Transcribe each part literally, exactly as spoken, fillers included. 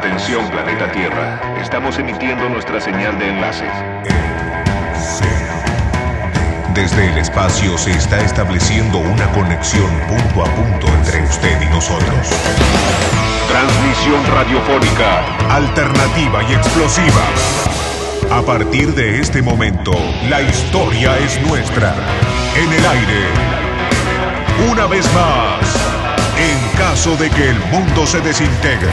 Atención, planeta Tierra. Estamos emitiendo nuestra señal de enlace. Desde el espacio se está estableciendo una conexión punto a punto entre usted y nosotros. Transmisión radiofónica alternativa y explosiva. A partir de este momento, la historia es nuestra. En el aire. Una vez más, en caso de que el mundo se desintegre.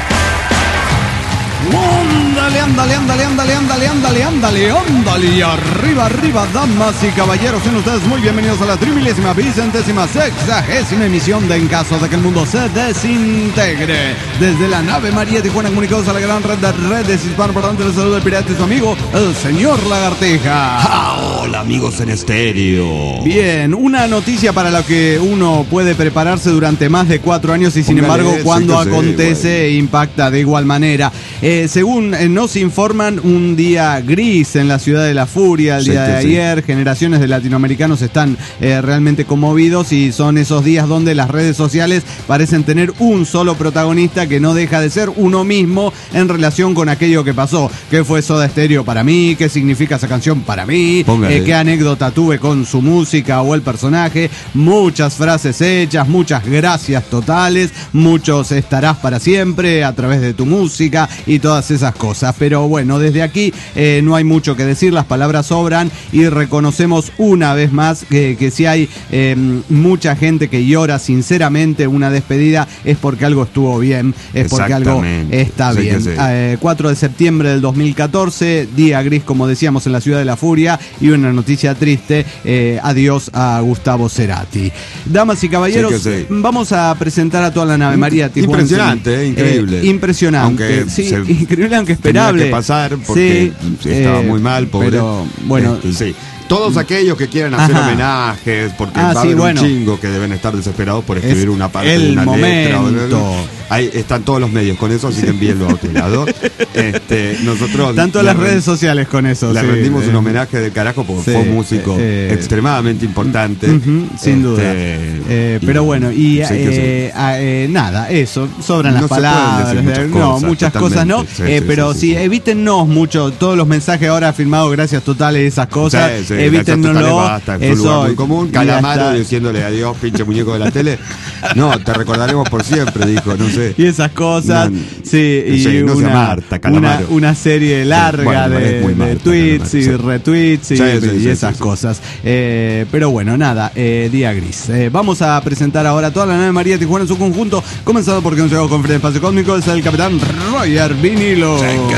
Ándale, ándale, ándale, ándale, ándale, ándale, ándale, ándale. Y arriba, arriba, damas y caballeros, sean ustedes muy bienvenidos a la trimilésima, vicentésima, sexagésima emisión de En Caso de que el Mundo se Desintegre. Desde la nave María Tijuana, comunicados a la gran red de redes hispanoparlantes, les saluda el pirata y su amigo, el señor Lagartija. Ah, hola, amigos en estéreo. Bien, una noticia para la que uno puede prepararse durante más de cuatro años y sin Póngale, embargo, cuando sí, acontece, sí, impacta de igual manera. Eh, según eh, nos informan, un día gris en la ciudad de la furia, el Sí, día que de sí. ayer, generaciones de latinoamericanos están eh, realmente conmovidos y son esos días donde las redes sociales parecen tener un solo protagonista que no deja de ser uno mismo en relación con aquello que pasó. ¿Qué fue Soda Stereo para mí? ¿Qué significa esa canción para mí? Eh, ¿Qué anécdota tuve con su música o el personaje? Muchas frases hechas, muchas gracias totales, muchos estarás para siempre a través de tu música y todas esas cosas. Pero bueno, desde aquí eh, no hay mucho que decir, las palabras sobran y reconocemos una vez más que, que si hay eh, mucha gente que llora sinceramente una despedida es porque algo estuvo bien, es porque algo está Sí, bien. sí. Eh, cuatro de septiembre del dos mil catorce, día gris como decíamos en la ciudad de la furia y una noticia triste, eh, adiós a Gustavo Cerati. Damas y caballeros, Sí, sí. vamos a presentar a toda la nave María Tijuana. Impresionante, eh, increíble. Eh, impresionante, Aunque sí, se- increíble aunque esperable. Tenía que pasar porque Sí, estaba eh, muy mal, pobre. Pero bueno, Este, sí. Todos aquellos que quieran hacer Ajá. homenajes, porque Ah, va a sí, haber bueno. un chingo que deben estar desesperados por escribir Es una parte el de una momento. letra. o- Ahí están todos los medios con eso, así que envíenlo a otro lado. Este, nosotros tanto le las ren- redes sociales con eso. Le sí, rendimos eh, un homenaje del carajo porque sí, fue un músico eh, extremadamente importante. Ujú, sin Este, duda. Eh, pero y- bueno, y sí que sí. eh, ah, eh, nada, eso, sobran No las se pueden palabras, decir muchas eh, no, cosas, muchas cosas no, totalmente. Sí, eh, sí, pero sí, sí, sí, sí. evítennos mucho, todos los mensajes ahora firmados, gracias totales, esas cosas, Sí, sí, evítennoslo, gracias totales, basta, fue un lugar muy común. ya Calamaro está. diciéndole adiós, pinche muñeco de la tele. No, te recordaremos por siempre, dijo, no sé. Y esas cosas, No, sí, y sí, no se una, Marta, una, Calamaro. una serie larga bueno, de, es muy de Marta, tweets y Calamaro, sí. retweets y, Sí, sí, y sí, esas sí, sí. cosas. Eh, pero bueno, nada, eh, día gris. Eh, vamos a presentar ahora toda la nave María Tijuana en su conjunto, comenzado porque un llegó con Fred Espacio Cósmico, es el capitán Roger Vinilo.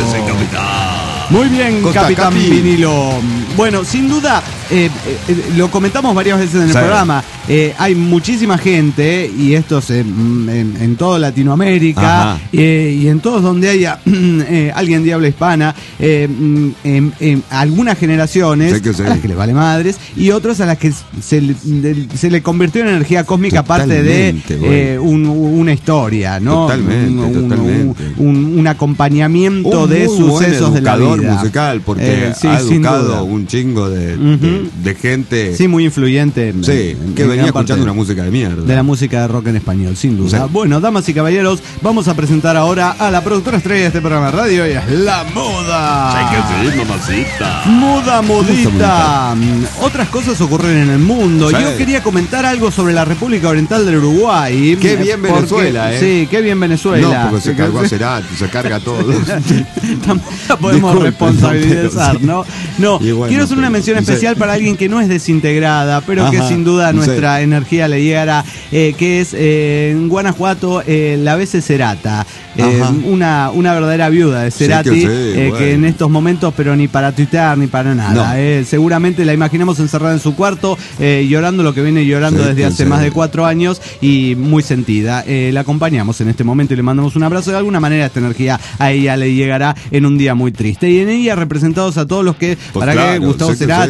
Muy bien, Costa capitán Capi. Vinilo. Bueno, sin duda, eh, eh, lo comentamos varias veces en el Sí. programa, eh, hay muchísima gente, y esto es en, en, en toda Latinoamérica, Ajá. eh, y en todos donde haya eh, alguien de habla hispana, eh, en, en algunas generaciones Sí que sí. a las que les vale madres, y otras a las que se, le- de- se le convirtió en energía cósmica parte de Totalmente, bueno. eh, un- una historia, ¿no? Totalmente, un, un- totalmente. un- un acompañamiento Un de muy buen sucesos de la educador vida. musical, porque Eh, sí, ha sin educado duda. un chingo de, Ujú. de, de gente Sí, muy influyente. en- sí, en- que en venía gran parte escuchando una música de mierda. de la música de rock en español, sin duda. Sí. Bueno, damas y caballeros, vamos a presentar ahora a la productora estrella de este programa de radio, y es La Muda. mamacita. Muda, mudita. Mm, Otras cosas ocurren en el mundo. Sí. Yo quería comentar algo sobre la República Oriental del Uruguay. Qué bien Porque- Venezuela, ¿eh? Sí, qué bien Venezuela. No, porque se cargó a Cerati, se carga todo. Tampoco la podemos Disculpe, responsabilizar, no, ¿no? No, Y bueno, quiero hacer una pero- mención sí. especial para alguien que no es desintegrada, pero que Ajá, sin duda a nuestra sí. energía le llegará, eh, que es eh, en Guanajuato, eh, la B C Cerata, eh, Ajá. una, una verdadera viuda de Cerati, Sí que sí, eh, bueno. que en estos momentos, pero ni para tuitear ni para nada, No. eh, seguramente la imaginamos encerrada en su cuarto, eh, llorando lo que viene llorando Sí desde que hace sí. más de cuatro años y muy sentida. Eh, la acompañamos en este momento y le mandamos un abrazo. De alguna manera esta energía a ella le llegará en un día muy triste. Y en ella representados a todos los que, Pues para claro, que Gustavo sé que Cerati, sí. Soda Stereo,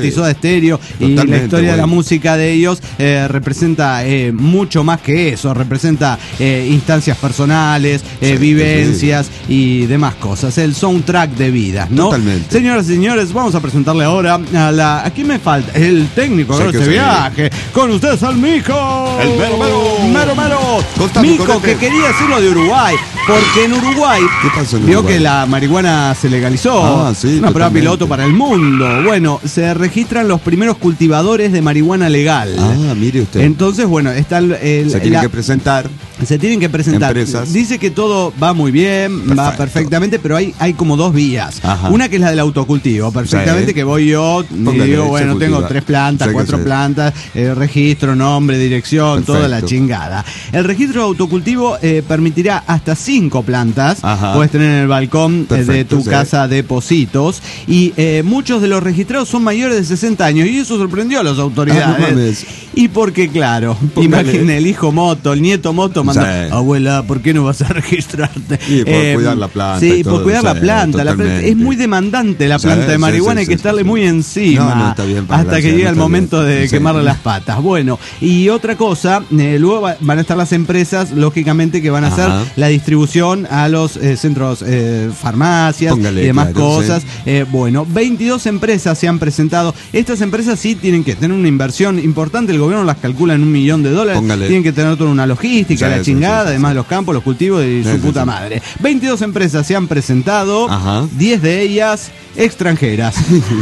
Soda Stereo y la historia de la música de ellos eh, representa eh, mucho más que eso, representa eh, instancias personales, eh, sí, vivencias sí. y demás cosas, el soundtrack de vidas, ¿no? Totalmente. Señoras y señores, vamos a presentarle ahora a la... ¿A quién me falta? El técnico de este viaje. Con ustedes al Mico. El mero mero. Mero mero. Contame, Mico, correte. que quería decirlo de Uruguay, porque en Uruguay, ¿qué pasó en vio Uruguay? que la marihuana se legalizó. Ah, sí, una prueba totalmente. piloto para el mundo. Bueno, se registran los primeros cultivadores de marihuana legal. Ah, mire usted. Entonces, bueno, está el, el- Se tiene la- que presentar. se tienen que presentar. Empresas. Dice que todo va muy bien, Perfecto. va perfectamente, pero hay, hay como dos vías. Ajá. Una que es la del autocultivo, perfectamente, Sí. que voy yo y Póngale, digo, se bueno, cultiva. tengo tres plantas, Sí que cuatro sí. plantas, eh, registro, nombre, dirección, Perfecto. toda la chingada. El registro de autocultivo eh, permitirá hasta cinco plantas, Ajá. puedes tener en el balcón eh, de Perfecto, tu sí. casa depósitos, y eh, muchos de los registrados son mayores de sesenta años, y eso sorprendió a las autoridades. Ah, no mames. Y porque, claro, Póngale. imaginen el hijo Moto, el nieto Moto, manda, Sí. abuela, ¿por qué no vas a registrarte? Y por cuidar la planta Sí, y por todo, cuidar la sí, planta. La planta totalmente. es muy demandante la Sí, planta de sí, marihuana, sí, hay que sí, estarle sí, muy sí. encima. No, no, está bien, para hasta gracias, que llegue no el está momento bien. de Sí. quemarle las patas. Bueno, y otra cosa, eh, luego va- van a estar las empresas, lógicamente, que van a hacer Ajá. la distribución a los eh, centros, eh, farmacias Póngale, y demás claro, cosas. sí. Eh, bueno, veintidós empresas se han presentado. Estas empresas sí tienen que tener una inversión importante. El gobierno las calcula en un millón de dólares. Póngale. Tienen que tener toda una logística, Sí, la sí, chingada, sí, sí, además sí. los campos, los cultivos y Sí, su sí, puta sí. madre. veintidós empresas se han presentado, Ajá. diez de ellas extranjeras.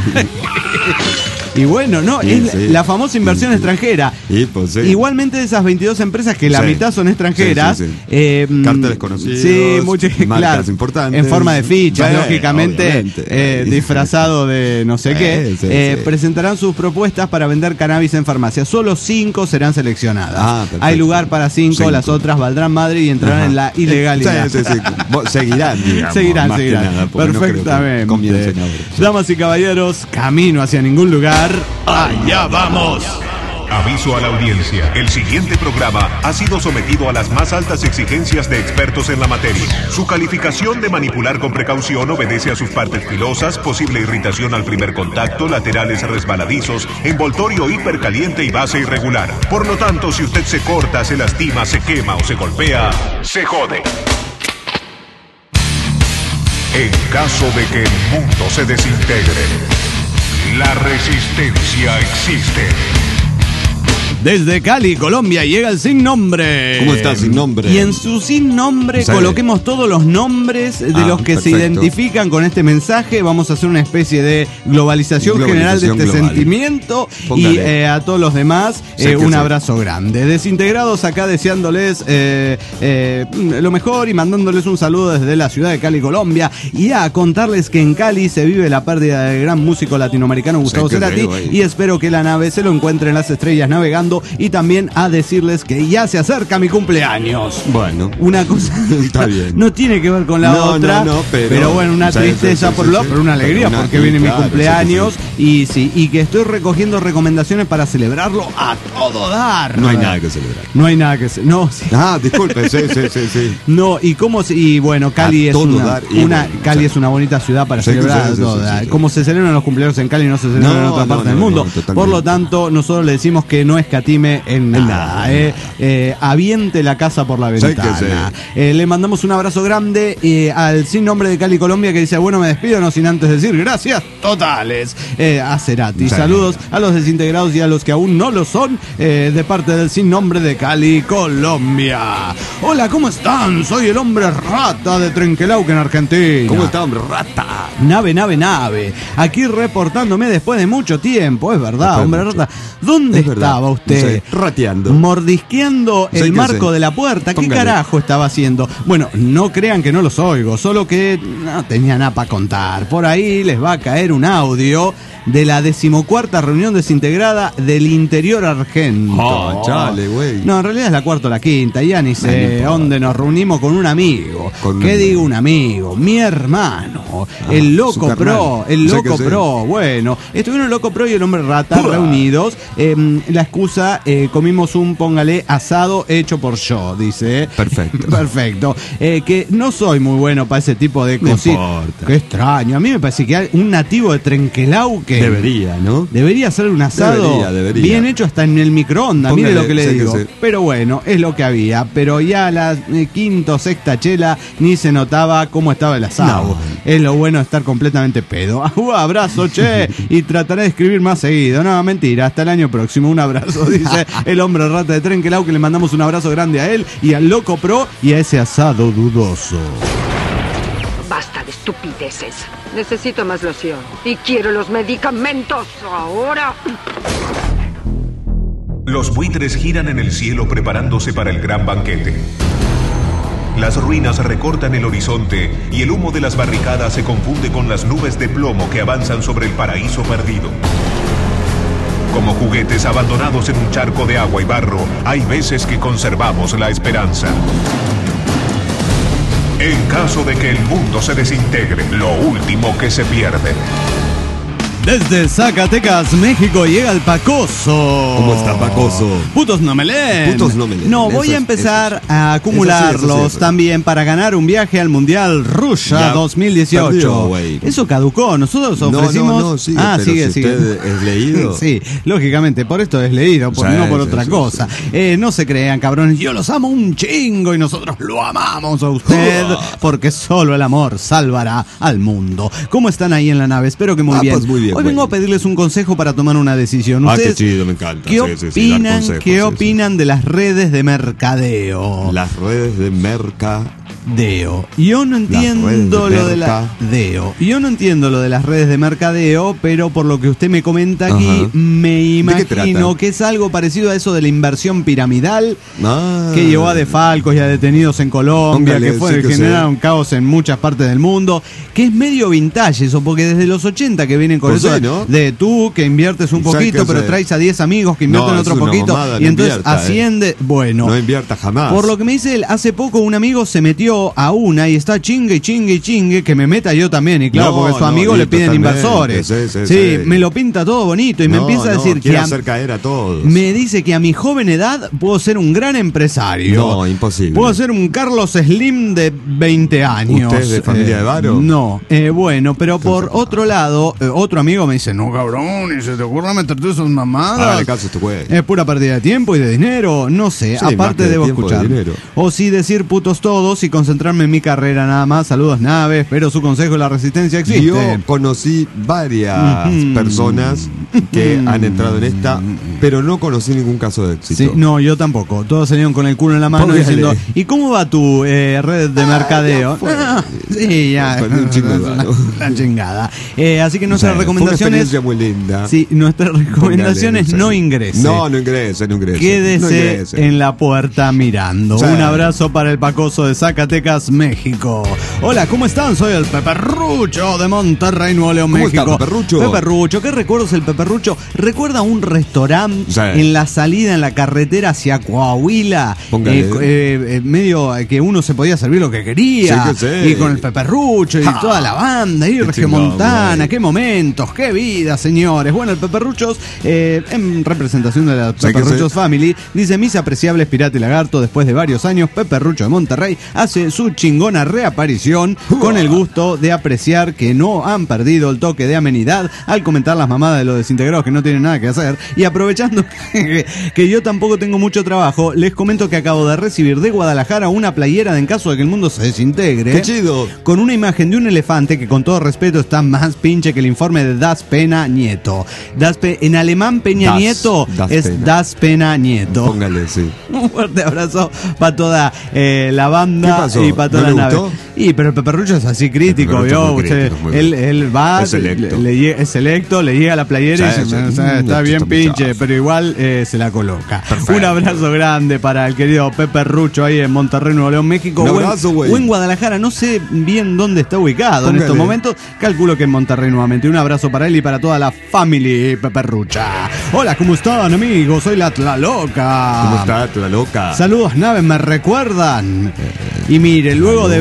Y bueno, no, Sí, es la- sí. la famosa inversión Sí, sí. extranjera. Y pues sí. Igualmente de esas veintidós empresas, que la Sí. mitad son extranjeras, Sí, sí, sí. eh, Carteles conocidos, sí, muchas, marcas claro, importantes. en forma de fichas, Sí, lógicamente, obviamente. eh, disfrazado de no sé Sí, qué, sí, eh, sí. presentarán sus propuestas para vender cannabis en farmacia. Solo cinco serán seleccionadas. Ah, perfecto. Hay lugar para cinco, Cinco. las otras valdrán madre y entrarán Ajá. en la ilegalidad. Sí, sí, sí. Vos- Seguirán, digamos. Seguirán, más que seguirán. nada, porque no creo que Perfectamente. comiencen ahora. Sí. Damas y caballeros, camino hacia ningún lugar. ¡Allá vamos! Aviso a la audiencia. El siguiente programa ha sido sometido a las más altas exigencias de expertos en la materia. Su calificación de manipular con precaución obedece a sus partes filosas, posible irritación al primer contacto, laterales resbaladizos, envoltorio hipercaliente y base irregular. Por lo tanto, si usted se corta, se lastima, se quema o se golpea, se jode. En caso de que el mundo se desintegre, la resistencia existe. Desde Cali, Colombia, llega el Sin Nombre. ¿Cómo está, Sin Nombre? Y en su Sin Nombre Sí. coloquemos todos los nombres de Ah, los que se perfecto. identifican con este mensaje. Vamos a hacer una especie de globalización, Globalización general de este global. sentimiento. Póngale. Y eh, a todos los demás, Sí, eh, que un sí. abrazo grande. Desintegrados acá deseándoles eh, eh, lo mejor y mandándoles un saludo desde la ciudad de Cali, Colombia. Y a contarles que en Cali se vive la pérdida del gran músico latinoamericano Gustavo Sí, que Cerati. sí, güey. Y espero que la nave se lo encuentre en las estrellas navegando. Y también a decirles que ya se acerca mi cumpleaños. Bueno. Una cosa Está bien. no tiene que ver con la No, otra, no, no, pero- bueno, una sí, tristeza sí, sí, por sí, un lado, sí. pero una alegría Pero una- porque sí, viene claro, mi cumpleaños sí, y sí, y que estoy recogiendo recomendaciones para celebrarlo a todo dar. No hay nada que celebrar. No hay nada que ce- no, sí. Ah, disculpe, sí, sí, sí, sí. No, y cómo se- y bueno, Cali A es todo una, dar y una- bueno, Cali sí. es una bonita ciudad para Sí, celebrar sí, a sí, todo sí, dar. sí, sí. Como se celebran los cumpleaños en Cali, no se celebran No, en otra no, parte no, del no, mundo. totalmente. Por lo tanto, nosotros le decimos que no escatime en nada. nada, eh. Eh, aviente la casa por la Sí, que ventana. sí. Eh, le mandamos un abrazo grande eh, al Sin Nombre de Cali, Colombia, que dice, bueno, me despido, no sin antes decir gracias totales eh, a Cerati. Sí. Saludos a los desintegrados y a los que aún no lo son, eh, de parte del Sin Nombre de Cali, Colombia. Hola, ¿cómo están? Soy el hombre rata de Trenquelauquen, Argentina. ¿Cómo está, hombre? Rata. Nave, nave, nave. Aquí reportándome después de mucho tiempo, es verdad, Después de hombre mucho. rata. ¿Dónde Es verdad. estaba usted? No sé, rateando. Mordisqueando Sí, el que marco sé. de la puerta. ¿Qué Póngale. carajo estaba haciendo? Bueno, no crean que no los oigo, solo que no tenía nada para contar. Por ahí les va a caer un audio de la decimocuarta reunión desintegrada del interior argento. Oh, chale, güey. No, en realidad es la cuarta o la quinta, ya ni no sé importa. dónde nos reunimos con un amigo. Con un ¿Qué amigo. digo un amigo? Mi hermano, Ah, el su Loco carnal. Pro, el Sé Loco que sí. Pro. Bueno, estuvieron el Loco Pro y el Hombre Rata Uah. reunidos. Eh, la excusa, eh, comimos un, póngale, asado hecho por yo, dice. Perfecto. Perfecto. Eh, que no soy muy bueno para ese tipo de No cositas. importa. Qué extraño. A mí me parece que hay un nativo de Trenquelauquen él. Debería, ¿no? Debería ser un asado Debería, debería. bien hecho hasta en el microondas, Póngale, mire lo que le sé que digo. sí. Pero bueno, es lo que había. Pero ya a la eh, quinta o sexta chela ni se notaba cómo estaba el asado. No. Es lo bueno de estar completamente pedo. Un abrazo, che, y trataré de escribir más seguido. No, mentira, hasta el año próximo. Un abrazo, dice el hombre rata de Trenquelau, que le mandamos un abrazo grande a él y al Loco Pro y a ese asado dudoso. Basta de estupideces. Necesito más loción. Y quiero los medicamentos ahora. Los buitres giran en el cielo preparándose para el gran banquete. Las ruinas recortan el horizonte y el humo de las barricadas se confunde con las nubes de plomo que avanzan sobre el paraíso perdido. Como juguetes abandonados en un charco de agua y barro, hay veces que conservamos la esperanza. En caso de que el mundo se desintegre, lo último que se pierde. Desde Zacatecas, México, llega el Pacoso. ¿Cómo está, Pacoso? Putos no me leen. Putos no me leen. No, voy Eso a es- empezar eso es- a acumularlos eso sí, eso sí, eso. también para ganar un viaje al Mundial Rusia Ya dos mil dieciocho. perdió, güey. Eso caducó. Nosotros No, ofrecimos. no, no, sigue, ah, pero sigue, si sigue. usted es leído. Sí, lógicamente, por esto es leído, por, Sí, no por sí, otra sí, cosa. sí. Eh, no se crean, cabrones. Yo los amo un chingo y nosotros lo amamos a usted porque solo el amor salvará al mundo. ¿Cómo están ahí en la nave? Espero que muy Ah, bien. pues muy bien, Hoy vengo bueno. a pedirles un consejo para tomar una decisión. Ah, qué ¿Ustedes chido, me encanta. ¿Qué Sí, sí, sí, dar opinan, consejos, ¿qué sí, opinan de las redes de mercadeo? Las redes de merca. Deo. Yo no entiendo redes de lo de la Deo. Yo no entiendo lo de las redes de mercadeo, pero por lo que usted me comenta aquí, Ajá. me qué imagino trata? que es algo parecido a eso de la inversión piramidal Ah. que llevó a defalcos y a detenidos en Colombia, Póngale, que fue sí que generaron caos en muchas partes del mundo, que es medio vintage eso, porque desde los ochenta que vienen con Pues eso sí, ¿no? de tú que inviertes un ¿Y sabe poquito, qué pero hace? traes a diez amigos que invierten No, otro es una poquito mamada, y no entonces invierta, ¿eh? asciende, bueno. No invierta jamás. Por lo que me dice él, hace poco un amigo se metió a una y está chingue y chingue y chingue que me meta yo también. Y claro, No, porque su no, amigo y le piden totalmente, inversores. sí, sí, Sí, sí. me lo pinta todo bonito y me No, empieza a no, decir que quiere a- hacer caer a todos. me dice que a mi joven edad puedo ser un gran empresario. No, imposible. Puedo ser un Carlos Slim de veinte años. ¿Usted es de familia de varo? No. Eh, bueno, pero por otro lado, eh, otro amigo me dice, no cabrón, y se te ocurra meterte esas mamadas. Hágale caso a este güey. Es pura pérdida de tiempo y de dinero, no sé, Sí, más aparte que de debo tiempo, de escuchar. dinero. O sí decir putos todos y concentrarme en mi carrera nada más. Saludos naves, pero su consejo la resistencia existe. Yo conocí varias Ujú. personas que han entrado en esta, pero no conocí ningún caso de éxito. Sí, no, yo tampoco. Todos salieron con el culo en la mano Póngale. diciendo, ¿y cómo va tu eh, red de mercadeo? ya fue. Ah, sí, ya. Perdí un chingo de la, varo. la chingada. Eh, así que nuestras Bueno, fue una recomendaciones... experiencia muy linda. Sí, nuestras recomendaciones Póngale, no sí. ingrese. No, no ingrese, no ingrese. Quédese No ingrese. en la puerta mirando. Sí. Un abrazo para el Pacoso de Zacatecas, México. Hola, ¿cómo están? Soy el Peperrucho de Monterrey, Nuevo León, ¿Cómo México. está, Peperrucho? Peperrucho, ¿qué recuerdos el Peperrucho? ¿Recuerda un restaurante Sí. en la salida en la carretera hacia Coahuila? Póngale. Eh, eh, eh, medio eh, que uno se podía servir lo que quería. Sí que sí. Y con el Peperrucho y Ja. toda la banda. Y Qué Regiomontana, chingón, güey. qué momentos, qué vida, señores. Bueno, el Peperruchos, eh, en representación de la Sí que Peperruchos sí. Family, dice: mis apreciables Pirata y Lagarto, después de varios años, Peperrucho de Monterrey hace su chingona reaparición con el gusto de apreciar que no han perdido el toque de amenidad al comentar las mamadas de los desintegrados que no tienen nada que hacer. Y aprovechando que, que yo tampoco tengo mucho trabajo, les comento que acabo de recibir de Guadalajara una playera de en caso de que el mundo se desintegre. ¡Qué chido! Con una imagen de un elefante que con todo respeto está más pinche que el informe de Das Pena Nieto. Das Pe- en alemán Peña Das- Nieto Das es Pena. Das Pena Nieto. Póngale, sí. Un fuerte abrazo para toda eh, la banda ¿Qué pasó? y para toda ¿No la le nave. gustó? Y pero el Peperrucho es así crítico, Peperrucho ¿vio? es muy Usted- crítico, muy él, bien. él va, Es selecto. le, le lle- es selecto, le llega la playera Sí, y dice, sí. o sea, Mm, está esto bien está pinche, muchacho. pero igual eh, se la coloca. Perfecto. Un abrazo grande para el querido Peperrucho ahí en Monterrey, Nuevo León, México. Un O en- abrazo, güey. o en Guadalajara, no sé bien dónde está ubicado en Póngale. estos momentos. Calculo que en Monterrey nuevamente. Un abrazo para él y para toda la family Peperrucha. Hola, ¿cómo están, amigos? Soy la Tlaloca. ¿Cómo está la loca? Saludos, naves, ¿me recuerdan? Y mire, luego de ver este Loca,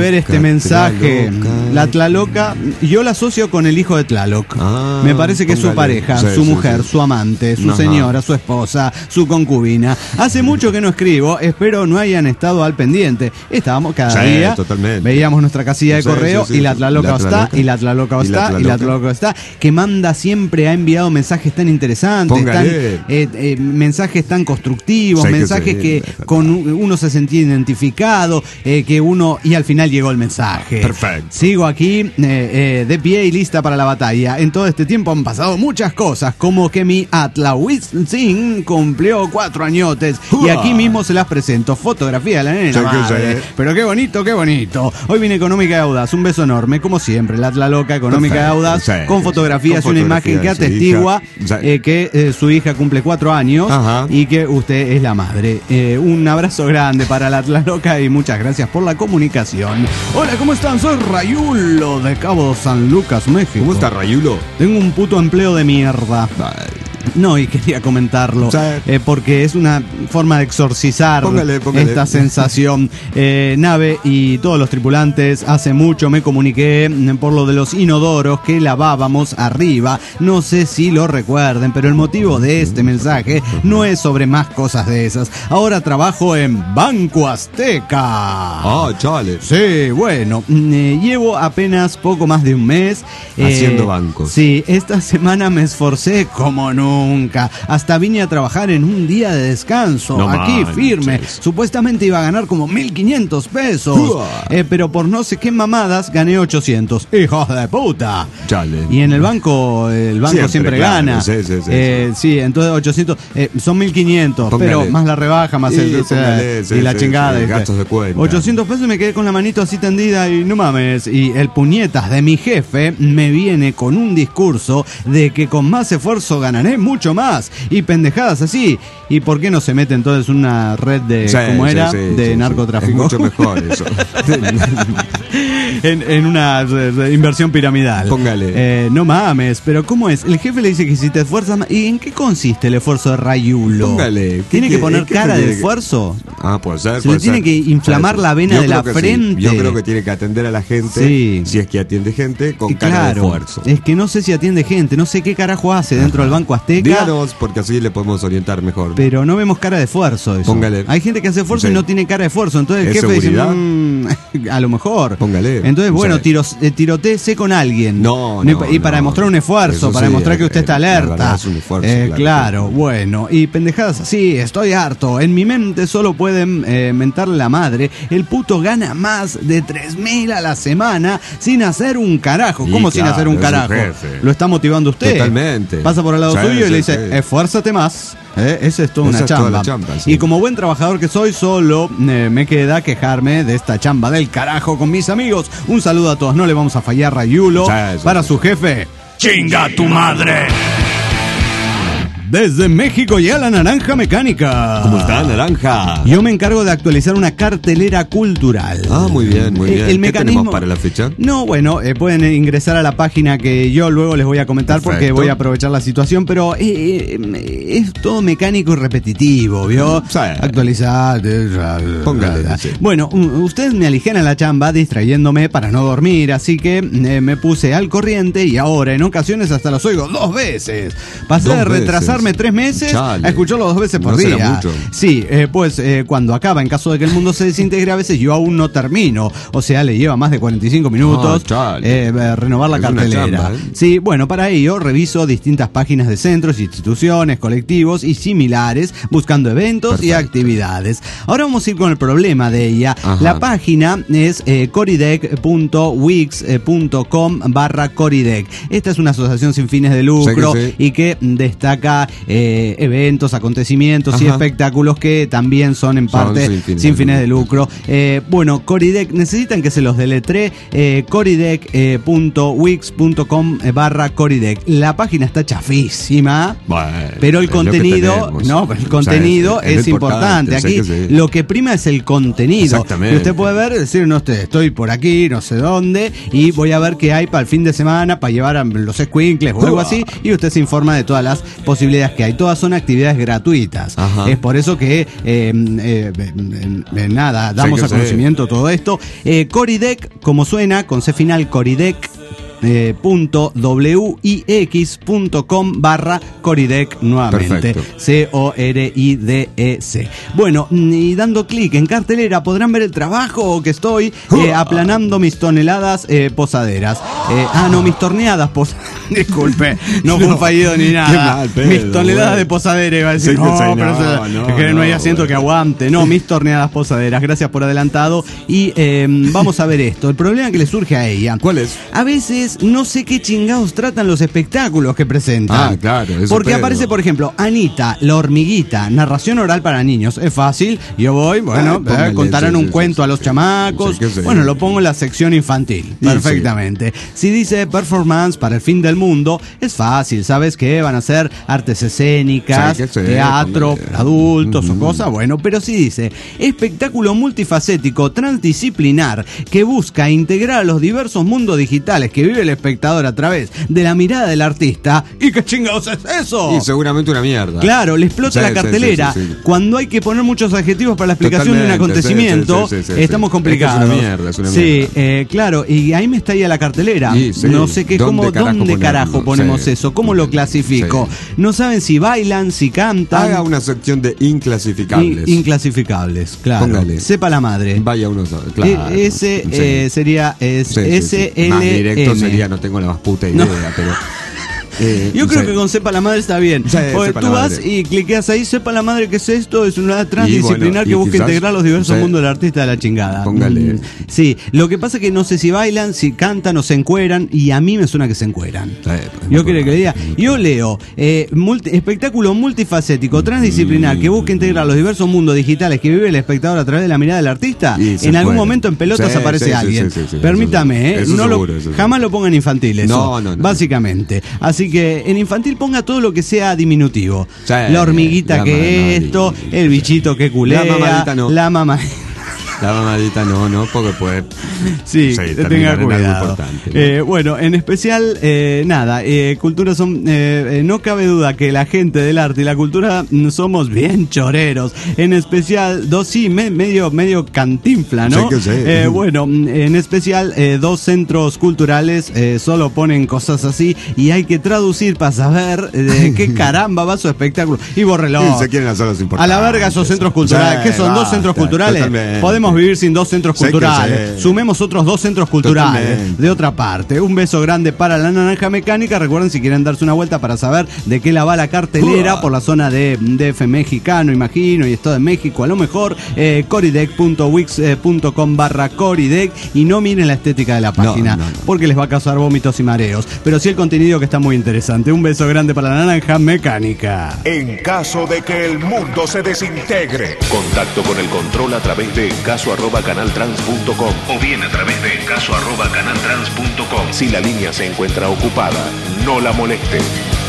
mensaje. Tlaloca. La Tlaloca, yo la asocio con el hijo de Tlaloc. Ah, Me parece que es su póngale. pareja, Sí, su sí, mujer, sí. su amante, su Ajá. señora, su esposa, su concubina. Hace mucho que no escribo, espero no hayan estado al pendiente. Estábamos cada Sí, día, totalmente. veíamos nuestra casilla de Sí, correo sí, sí, y la sí. Tlaloca La está, Tlaloca. y la Tlaloca Y la está, y la Tlaloca. Tlaloca está, que manda siempre, ha enviado mensajes tan interesantes, tan, Póngale. eh, eh, mensajes tan constructivos, Sí, que mensajes sí, que es verdad. con un- uno se sentía identificado, eh, que uno, y al final llegó el mensaje. Perfecto. Sigo aquí eh, eh, de pie y lista para la batalla. En todo este tiempo han pasado muchas cosas, como que mi Atlahuitzin cumplió cuatro añotes y ¡Uah! aquí mismo se las presento. Fotografía de la nena Sí, que madre. sí. Pero qué bonito, qué bonito. Hoy viene Económica y Audaz, un beso enorme, como siempre, la Tlaloca Económica y Perfecto, Audaz, sí, con sí, fotografías con y una imagen que fotografía de su atestigua hija. Sí. eh, que eh, su hija cumple cuatro años Ajá. y que usted es la madre. Eh, un abrazo grande para la Tlaloca y muchas gracias por la comunicación. Hola, ¿cómo están? Soy Rayulo de Cabo San Lucas, México. ¿Cómo está, Rayulo? Tengo un puto empleo de mierda. Ay, No, y quería comentarlo, Sí. eh, porque es una forma de exorcizar Póngale, póngale. esta sensación. Eh, Nave y todos los tripulantes, hace mucho me comuniqué mm, por lo de los inodoros que lavábamos arriba. No sé si lo recuerden, pero el motivo de este mensaje no es sobre más cosas de esas. Ahora trabajo en Banco Azteca. Ah, chale. Sí, bueno, mm, eh, llevo apenas poco más de un mes Haciendo bancos. Sí, esta semana me esforcé como nunca. Hasta vine a trabajar en un día de descanso, No aquí manches. firme. Supuestamente iba a ganar como mil quinientos pesos, Uah. eh, pero por no sé qué mamadas gané ochocientos. ¡Hijos de puta! Chale. Y en el banco, el banco siempre, Siempre, claro. gana. Sí, sí, sí, Eh, sí, entonces ochocientos, eh, son mil quinientos, Póngale. pero más la rebaja, más Sí, el, o sea, póngale, sí, y la sí, chingada. sí, ¿viste? gastos de cuenta. ochocientos pesos y me quedé con la manito así tendida y no mames. Y el puñetas de mi jefe me viene con un discurso de que con más esfuerzo ganaré mucho más. Y pendejadas así. ¿Y por qué no se mete entonces una red de, Sí, ¿cómo sí, era? sí, de sí, sí. narcotráfico. Es mucho mejor eso. en, en una eh, eh, inversión piramidal. Póngale. Eh, no mames, pero ¿cómo es? El jefe le dice que si te esfuerzas más. ¿Y en qué consiste el esfuerzo de Rayulo? Póngale. ¿Tiene ¿Qué- que poner qué cara tiene de que- esfuerzo? Ah, puede ser. Se le puede tiene ser. que inflamar Sí, la vena yo de la creo que sí. frente. Yo creo que tiene que atender a la gente, Sí. si es que atiende gente, con Y cara claro, de esfuerzo. es que no sé si atiende gente, no sé qué carajo hace dentro del Banco Azteca. Díganos, porque así le podemos orientar mejor. Pero no vemos cara de esfuerzo. Eso. Póngale. Hay gente que hace esfuerzo Sí. y no tiene cara de esfuerzo. Entonces el ¿Es jefe seguridad? dice, "Mm, a lo mejor. Póngale. Entonces, bueno, Sí. tiros, eh, tiroteese con alguien. No, Y- no, Y para no. demostrar un esfuerzo, Eso para sí, demostrar que usted eh, está la alerta. verdad es un esfuerzo, Eh, claro. claro, bueno. Y pendejadas así, estoy harto. En mi mente solo pueden eh, mentarle la madre. El puto gana más de tres mil a la semana sin hacer un carajo. Y ¿Cómo sin claro, hacer un es un carajo? jefe. Lo está motivando usted. Totalmente. Pasa por al lado Sí, suyo y sí, le dice, sí. esfuérzate más. ¿Eh? Esa es toda Esa una es toda chamba. la chamba, sí. Y como buen trabajador que soy, solo eh, me queda quejarme de esta chamba del carajo con mis amigos. Un saludo a todos, no le vamos a fallar, Rayulo. Sí, sí, para sí, su sí. jefe, ¡chinga tu madre! Desde México ya la Naranja Mecánica. ¿Cómo está, Naranja? Yo me encargo de actualizar una cartelera cultural. Ah, muy bien, muy Eh, bien. el ¿Qué mecanismo tenemos para la fecha? No, bueno, eh, pueden ingresar a la página que yo luego les voy a comentar porque Perfecto. voy a aprovechar la situación, pero eh, eh, es todo mecánico y repetitivo, ¿vio? Sí. Actualizar. eh, Póngale, sí. Bueno, u- ustedes me aligeran la chamba distrayéndome para no dormir, así que eh, me puse al corriente y ahora en ocasiones hasta los oigo dos veces. Pasé Dos de retrasarme veces. tres meses Chale. a escucharlo dos veces por No será día. mucho. Sí, eh, pues eh, cuando acaba, en caso de que el mundo se desintegre, a veces yo aún no termino. O sea, le lleva más de cuarenta y cinco minutos Ah, chale. eh, eh, renovar la Es una cartelera. chamba, ¿eh? Sí, bueno, para ello reviso distintas páginas de centros, instituciones, colectivos y similares, buscando eventos y Perfecto. actividades. Ahora vamos a ir con el problema de ella. Ajá. La página es eh, coridec punto wix punto com barra coridec. Esta es una asociación sin fines de lucro Sí que sí. y que destaca eh, eventos, acontecimientos y Ajá. espectáculos que también son en Son parte sin fines sin de fines de lucro. Eh, bueno, Coridec, necesitan que se los deletree eh, coridec punto wix punto com barra Coridec. La página está chafísima. Bueno, Pero el es lo que contenido, tenemos. no, pero el O sea, contenido es- es es, lo importante. importante, Aquí sé que sí. lo que prima es el contenido. Exactamente. Y usted puede ver, decir, no estoy, estoy por aquí, no sé dónde, y voy a ver qué hay para el fin de semana, para llevar a los escuincles o algo Uah. así, y usted se informa de todas las posibilidades asambleas que hay, todas son actividades gratuitas. Ajá. Es por eso que, eh, eh, eh, eh, nada, damos Sí, que a sí. conocimiento todo esto. Eh, Coridec, como suena, con C final, Coridec. Eh, punto wix.com barra Coridec nuevamente. Perfecto. C O R I D E C. Bueno, y dando clic en cartelera podrán ver el trabajo que estoy eh, aplanando mis toneladas eh, posaderas. Eh, ah, no, mis torneadas posaderas. Disculpe, no fue un fallido ni nada. mal pedo, mis toneladas güey. de posadera, iba a decir. Sí, que no, sí, pero no, eso- no, es que no, no, hay asiento güey. que aguante. No, mis torneadas posaderas. Gracias por adelantado. Y eh, vamos a ver esto. El problema que le surge a ella. ¿Cuál es? A veces no sé qué chingados tratan los espectáculos que presentan. Ah, claro, eso Porque pedo. aparece, por ejemplo, Anita, la hormiguita, narración oral para niños. Es fácil, yo voy, bueno, Ah, póngale, eh, contarán sí, un sí, cuento sí, a los sí. chamacos. Sí, que sí. Bueno, lo pongo en la sección infantil, Y perfectamente. Si dice performance para el fin del mundo, es fácil, ¿sabes qué? Van a ser artes escénicas, Sí, que sí, teatro, póngale. adultos o Ujú. cosas, bueno, pero si dice espectáculo multifacético, transdisciplinar, que busca integrar a los diversos mundos digitales que vive el espectador a través de la mirada del artista. ¿Y qué chingados es eso? Y seguramente una mierda. Claro, le explota Sí, la sí, cartelera. sí, sí, sí. Cuando hay que poner muchos adjetivos para la explicación de un Totalmente, acontecimiento, sí, sí, sí, sí, estamos sí. complicados. Es que es una mierda, es una sí, mierda. eh, claro, y ahí me está ahí a la cartelera. Sí, sí. No sé qué, ¿Dónde cómo, carajo ¿dónde ponerlo? carajo ponemos Sí. eso? ¿Cómo lo clasifico? Sí. No saben si bailan, si cantan. Haga una sección de inclasificables. In- inclasificables, claro. Póngale. Sepa la madre. Vaya uno solo, claro. E- ese Sí. eh, sería es, Sí, sí, sí. S L M. Más directo sería, no tengo la más puta idea, No. pero... eh, Yo creo sí. que con Sepa la Madre está bien. Sí, Porque Sepa tú la vas Madre. y cliqueas ahí, Sepa la Madre, ¿qué es esto? Es una transdisciplinar Y bueno, que y busca quizás- integrar los diversos sí. mundos del artista de la chingada. Póngale. Mm, sí, lo que pasa es que no sé si bailan, si cantan o se encueran, y a mí me suena que se encueran. Sí, pues, Yo no quiero que le diga. Yo leo eh, multi- espectáculo multifacético, transdisciplinar, que busca integrar los diversos mundos digitales que vive el espectador a través de la mirada del artista. Y se En algún puede. momento en pelotas Sí, aparece sí, sí, alguien. sí, sí, sí, Permítame, eso ¿eh? seguro, No eso lo- seguro, eso seguro. jamás lo pongan en infantil eso. No, no, no. Básicamente. Así que en infantil ponga todo lo que sea diminutivo. Sí, la hormiguita la que esto, mamadita. el bichito que culea, La mamadita no. la mamá. La mamadita no, no, porque puede... Sí, Sí, tenga terminar en algo cuidado. importante, ¿no? Eh, bueno, en especial, eh, nada, eh, cultura son, eh, eh, no cabe duda que la gente del arte y la cultura mm, somos bien choreros. En especial, dos, sí, me- medio, medio cantinfla, ¿no? Sí que sí. Eh, bueno, mm, en especial, eh, dos centros culturales eh, solo ponen cosas así y hay que traducir para saber eh, de qué caramba va su espectáculo. Y bórrelo. Y se quieren hacer los A importantes. la verga esos centros culturales. Sí, ¿Qué son? ¿Dos basta, centros culturales? totalmente. Podemos vivir sin dos centros Sí que culturales. sí. Sumemos otros dos centros culturales. Totalmente. De otra parte, un beso grande para la Naranja Mecánica. Recuerden, si quieren darse una vuelta para saber de qué la va la cartelera Uah. por la zona de D F mexicano, imagino, y Estado de México, a lo mejor, eh, coridec punto wix punto com barra coridec, y no miren la estética de la página, no, no. porque les va a causar vómitos y mareos. Pero sí el contenido, que está muy interesante. Un beso grande para la Naranja Mecánica. En caso de que el mundo se desintegre, Contacto con el control a través de encaso arroba canaltrans punto com o bien a través de encaso arroba canaltrans punto com. Si la línea se encuentra ocupada, no la moleste.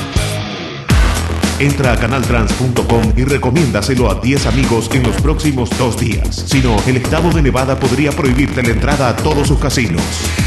entra a canaltrans punto com y recomiéndaselo a diez amigos en los próximos dos días. Si no, el estado de Nevada podría prohibirte la entrada a todos sus casinos.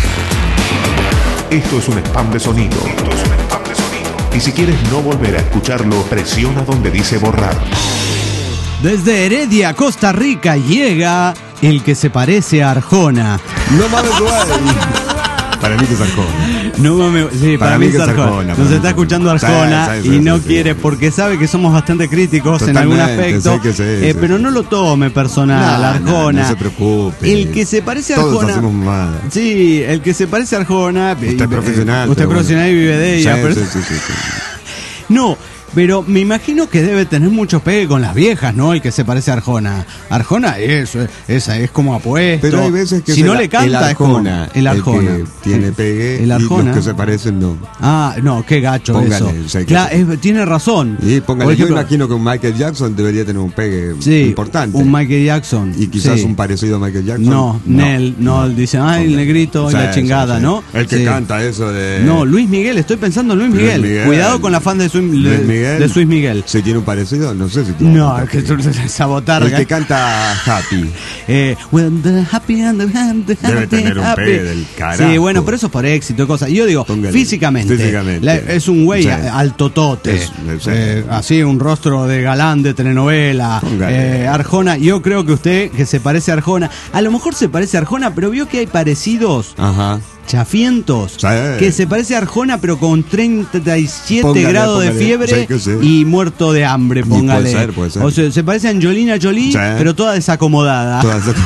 Esto es un spam de sonido. Esto es un spam de sonido. Y si quieres no volver a escucharlo, presiona donde dice borrar. Desde Heredia, Costa Rica, llega el que se parece a Arjona. No mames, güey. Para mí que es Arjona. No mames, sí, para, Para mí mí es que es Arjona. Arjona, Nos para mí está es escuchando Arjona. Arjona Sí, sí, y sí, no sí, quiere, sí. porque sabe que somos bastante críticos en algún Totalmente, aspecto. sí que sí, eh, sí. pero no lo tome personal, No, no, Arjona. no se preocupe. El que se parece a Todos Arjona. hacemos mamadas. Sí, el que se parece a Arjona. Usted y- es profesional. Usted es pero profesional bueno. y vive de ella. Sí, pero- sí, sí, sí, sí. No, pero me imagino que debe tener mucho pegue con las viejas, ¿no? El que se parece a Arjona. Arjona es, esa es como apuesto. Pero hay veces que si es no el- le canta el es como Arjona, el Arjona. el que tiene pegue El Arjona. y los que se parecen no. Ah, no, qué gacho Póngale, eso. sé que Claro, sí. es- tiene razón. Y póngale, Por ejemplo, yo imagino que un Michael Jackson debería tener un pegue sí, importante. un Michael Jackson. Y quizás sí. un parecido a Michael Jackson. No, Nel, no, dice, ay, el Póngale. negrito y Sí, la sí, chingada, sí. ¿no? El que Sí. canta eso de... No, Luis Miguel, estoy pensando en Luis Luis Miguel. Miguel. Cuidado con la fan de, su, Luis Miguel, Miguel. De Luis Miguel. ¿Se tiene un parecido? No sé si tiene. No, es que esa botarga. El que canta Happy. Eh, when the happy and the happy, Debe tener un happy. pegue del carajo. Sí, bueno, pero eso es por éxito y cosas. Y yo digo, Póngale. físicamente, Físicamente. la- es un güey Sí. altotote, Es- es- eh, así un rostro de galán de telenovela, Póngale. eh, Arjona. Yo creo que usted, que se parece a Arjona, a lo mejor se parece a Arjona, pero vio que hay parecidos. Ajá. Chafientos, Sí. que se parece a Arjona pero con treinta y siete Póngale, grados de póngale. fiebre Sí, que sí. y muerto de hambre, puede póngale. ser, puede ser. O sea, se parece a Angelina Jolie, Sí. pero toda desacomodada. Todas esas-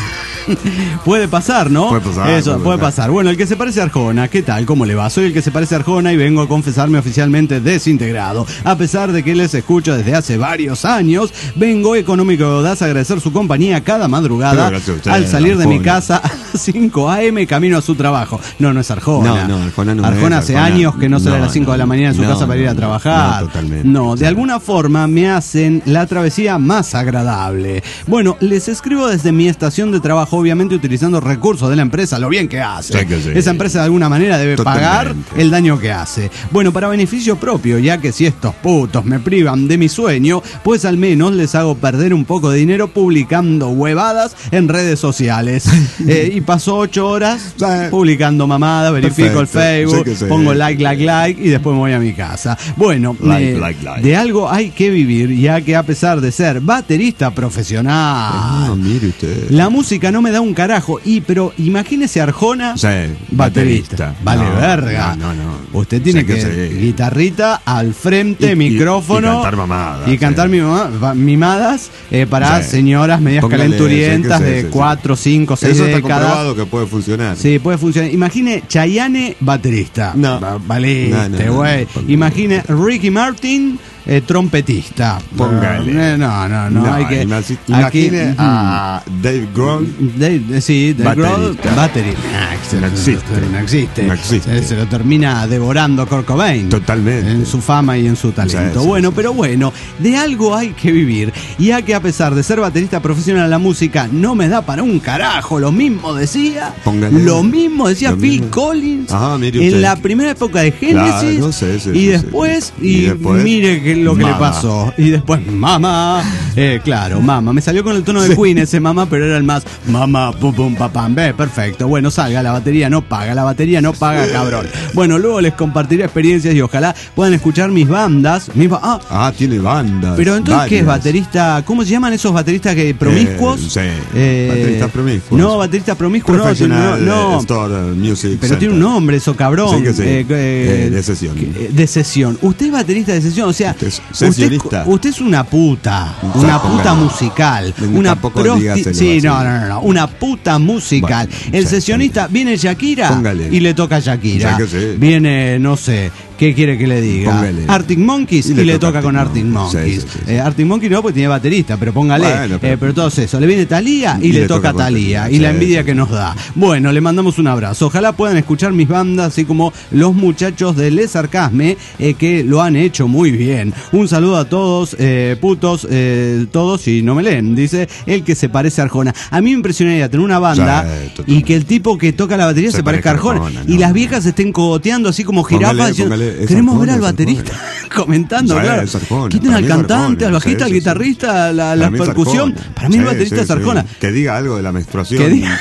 Puede pasar, ¿no? Puede pasar, Eso, puede puede pasar. pasar. Bueno, el que se parece a Arjona, ¿qué tal? ¿Cómo le va? Soy el que se parece a Arjona y vengo a confesarme oficialmente desintegrado. A pesar de que les escucho desde hace varios años, vengo económico y audaz a agradecer su compañía cada madrugada Pero gracias a usted, al salir de mi Arjona. casa a las cinco a eme camino a su trabajo. No, no es Arjona. No, no, Arjona no Arjona es, hace Arjona- años que no sale a las no, cinco de la no, mañana de su no, casa para ir a no, trabajar. no, totalmente. No, de alguna forma me hacen la travesía más agradable. Bueno, les escribo desde mi estación de trabajo, obviamente utilizando recursos de la empresa, lo bien que hace. Sí que sí. Esa empresa de alguna manera debe Totalmente. pagar el daño que hace. Bueno, para beneficio propio, ya que si estos putos me privan de mi sueño, pues al menos les hago perder un poco de dinero publicando huevadas en redes sociales. Eh, y paso ocho horas Sí. publicando mamadas, verifico el Perfecto. Facebook, Sí que sí. pongo like, like, like y después me voy a mi casa. Bueno, Like, eh, like, like. de algo hay que vivir, ya que a pesar de ser baterista profesional, Ah, mire usted. la música no me da un carajo. Y pero imagínese Arjona, Sí, baterista. baterista. Vale, No, verga. no, no, no. Usted tiene Sí que, que sí. guitarrita al frente, Y- y- micrófono. y cantar mamadas, Y cantar sí. mi mamá- va- mimadas eh, para Sí. señoras medias Póngale, calenturientas sí que sí, de sí, sí. cuatro, cinco, seis Eso está décadas. comprobado que puede funcionar. Sí, puede funcionar. Imagine Chayanne, baterista. No. Va- Valiste, No, no, no, güey. no, no. Imagine Ricky Martin, eh, trompetista. Póngale. Eh, No, no, no. hay que, imagi- aquí- imagine ujú. a Dave Grohl. Dave- sí, Dave Grohl, Baterista. baterista. Ah, No existe. No existe. No existe. Se, se lo termina devorando Kurt Cobain. Totalmente. En su fama y en su talento. Sí, sí, bueno, sí. pero bueno, de algo hay que vivir. Y ya que a pesar de ser baterista profesional, la música no me da para un carajo. Lo mismo decía. Póngale. Lo mismo decía Lo Phil mismo. Collins Ajá, mire en usted. la primera época de Génesis. Claro, sí, sí, y sí, después, sí. y, Y después, mire que lo que le mamá. pasó. Y después, mamá. Eh, claro, mamá. Me salió con el tono de Queen ese mamá, pero era el más mamá, pum, pum, papam. Ve, perfecto. Bueno, salga, la batería no paga, la batería no paga, cabrón. Bueno, luego les compartiré experiencias y ojalá puedan escuchar mis bandas. Mis ba- ah, Ah, tiene bandas. pero entonces, ¿qué es varias. baterista? ¿Cómo se llaman esos bateristas que promiscuos? Eh, sí, bateristas promiscuos. No, bateristas promiscuos, no, no, Professional no. Store Music Pero tiene un Center. nombre eso, cabrón. Sí que sí. Eh, eh, Eh, de sesión. que- eh, De sesión. Usted es baterista de sesión, o sea, Usted es usted, sesionista. usted es una puta, Exacto, una puta póngale. musical, Venga, una tampoco prosti- dígaselo sí, así. no, no, no, no, una puta musical. Bueno, El sí, sesionista viene Shakira Póngale. y le toca a Shakira. Sí que sí. Viene, no sé, ¿qué quiere que le diga? Póngale. Arctic Monkeys y, le, toca, con Arctic Monkeys. Sí, sí, sí, Eh, Arctic Monkeys no, porque tiene baterista, pero póngale. Bueno, pero- Eh, pero todo eso. Le viene Thalía y, le, toca a con Thalía. Thalía. Y la Sí, envidia sí, que sí. nos da. Bueno, le mandamos un abrazo. Ojalá puedan escuchar mis bandas, así como los muchachos de Les Sarcasme, eh, que lo han hecho muy bien. Un saludo a todos, eh, putos, eh, todos, y no me leen. Dice el que se parece a Arjona. A mí me impresionaría tener una banda Sí, y totalmente. que el tipo que toca la batería se, Se parezca a parezca a Arjona. Arjona, y no, las no. viejas estén cogoteando así como Póngale, jirafas. diciendo, póngale, es queremos Arjona, ver al es baterista comentando, Sí, claro. es Arjona. Quiten Para al mí es cantante, al Arjona. bajista, Sí, al sí, guitarrista, la, Para la mí es percusión. Arjona. Para mí el Sí, baterista sí, es sí. Arjona. Que diga algo de la menstruación. Que diga,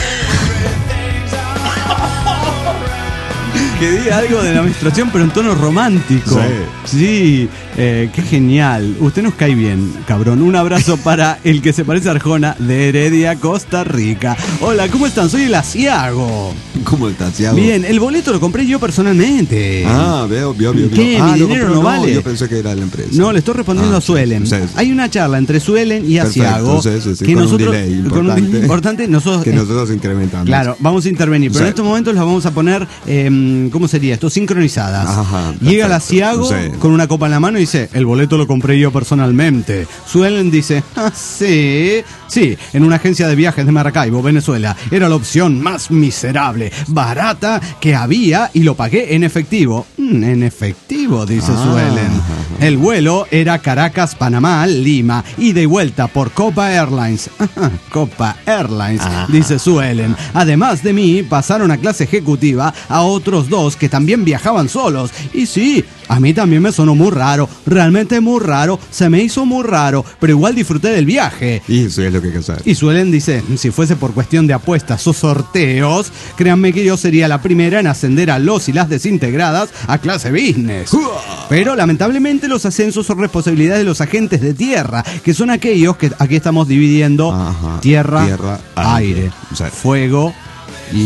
que diga algo de la menstruación, pero en tono romántico. Sí. Sí, eh, qué genial. Usted nos cae bien, cabrón. Un abrazo para el que se parece a Arjona de Heredia, Costa Rica. Hola, ¿cómo están? Soy el Asiago. ¿Cómo estás, Thiago? Bien, el boleto lo compré yo personalmente. Ah, veo, veo, veo. ¿Qué? Ah, ¿Mi lo dinero compró, no vale? Yo pensé que era la empresa. No, le estoy respondiendo Ah, a Suelen. sí, sí. Hay una charla entre Suelen y Perfecto, Asiago sí, sí, sí, que con un nosotros delay con un importante. delay importante nosotros Que eh, nosotros incrementamos. claro, vamos a intervenir, pero Sí. en estos momentos las vamos a poner, eh, ¿cómo sería esto? Sincronizadas. Ajá, Llega la perfecto. Asiago Sí. con una copa en la mano y dice, el boleto lo compré yo personalmente. Suelen dice, ah, sí, sí, en una agencia de viajes de Maracaibo, Venezuela. Era la opción más miserable, barata que había y lo pagué en efectivo. Mm, en efectivo, dice Ah. Suelen. El vuelo era Caracas-Panamá, Lima, ida y vuelta por Copa Airlines. Copa Airlines, Ajá. dice Suelen. Además de mí, pasaron a clase ejecutiva a otros dos que también viajaban solos. Y sí, a mí también me sonó muy raro, realmente muy raro, se me hizo muy raro, pero igual disfruté del viaje. Y eso es lo que hay que hacer. Y Suelen dice, si fuese por cuestión de apuestas o sorteos, créanme que yo sería la primera en ascender a los y las desintegradas a clase business. Pero lamentablemente los ascensos son responsabilidad de los agentes de tierra, que son aquellos que aquí estamos dividiendo Ajá. tierra, Tierra, aire, aire. O sea, fuego y,